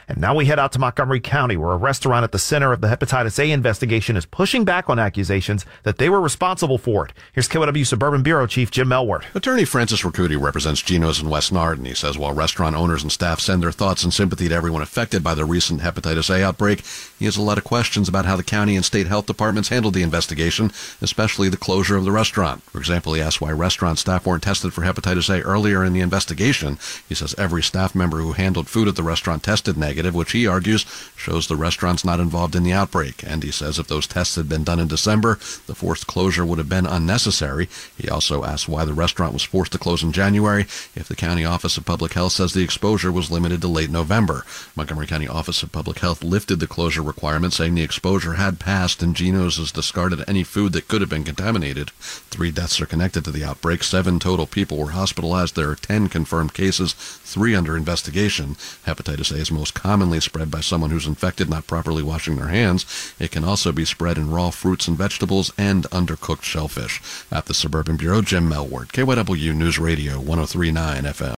And now we head out to Montgomery County, where a restaurant at the center of the hepatitis A investigation is pushing back on accusations that they were responsible for it. Here's KYW Suburban Bureau Chief Jim Melward. Attorney Francis Rakuti represents Geno's in West Nard. He says while restaurant owners and staff send their thoughts and sympathy to everyone affected by the recent hepatitis A outbreak, he has a lot of questions about how the county and state health departments handled the investigation, especially the closure of the restaurant. For example, he asked why restaurant staff weren't tested for hepatitis A earlier in the investigation. He says every staff member who handled food at the restaurant tested negative, which he argues shows the restaurant's not involved in the outbreak. And he says if those tests had been done in December, the forced closure would have been unnecessary. He also asked why the restaurant was forced to close in January if the County Office of Public Health says the exposure was limited to late November. Montgomery County Office of Public Health lifted the closure requirement, saying the exposure had passed and Geno's has discarded any food that could have been contaminated. 3 deaths are connected to the outbreak. 7 total people were hospitalized. There are 10 confirmed cases, 3 under investigation. Hepatitis A is most commonly spread by someone who's infected not properly washing their hands. It can also be spread in raw fruits and vegetables and undercooked shellfish. At the Suburban Bureau, Jim Melward, KYW News Radio 103.9 FM.